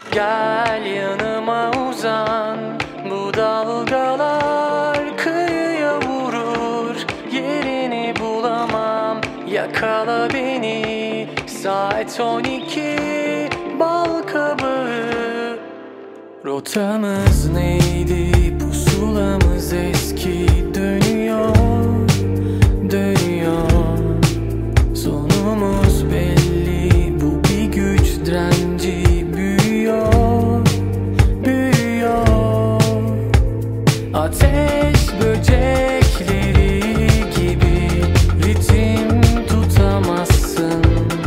Gel yanıma uzan, bu dalgalar kıyıya vurur. Yerini bulamam, yakala beni. Saat 12, bal kabağı. Rotamız neydi, pusulamız eski. Dönüyor, dönüyor. Sonumuz belli, bu bir güç direnci. Büyüyor, büyüyor. Ateş böcekleri gibi ritim tutamazsın.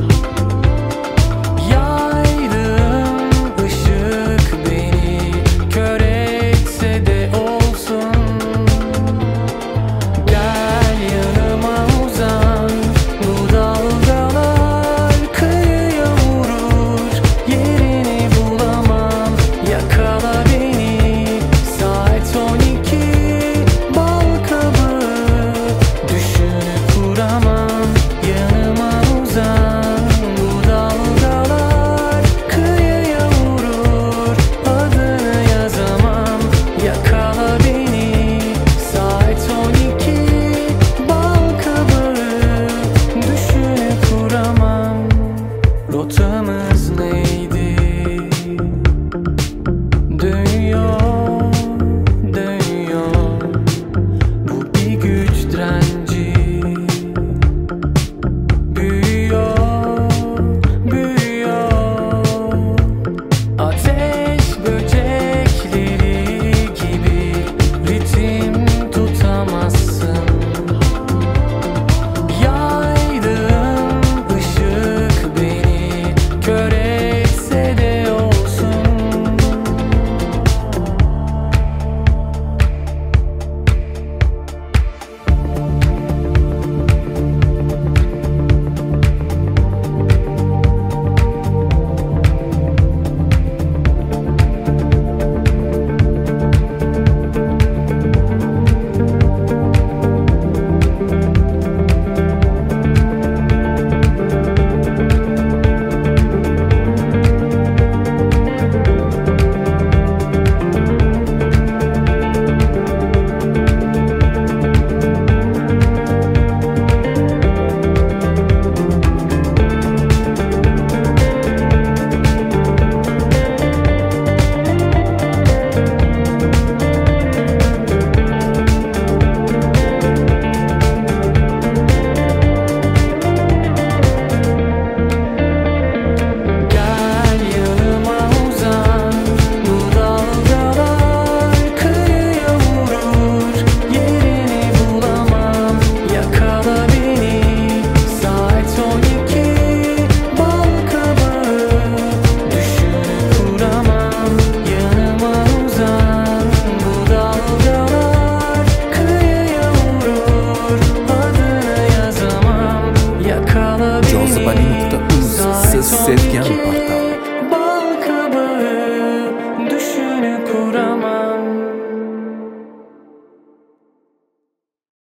Yaydığım ışık beni kör etse de olsun. Gel yanıma uzan, bu dalgalar kıyıya vurur. Yerini bulamam, yakala beni. Saat 12, bal kabağı. Düşünüp kuramam, yanıma uzan. Bu dalgalar kıyıya vurur. Adını yazamam, yakala beni. Saat 12, bal kabağı. Düşünüp kuramam. Rotamız ne?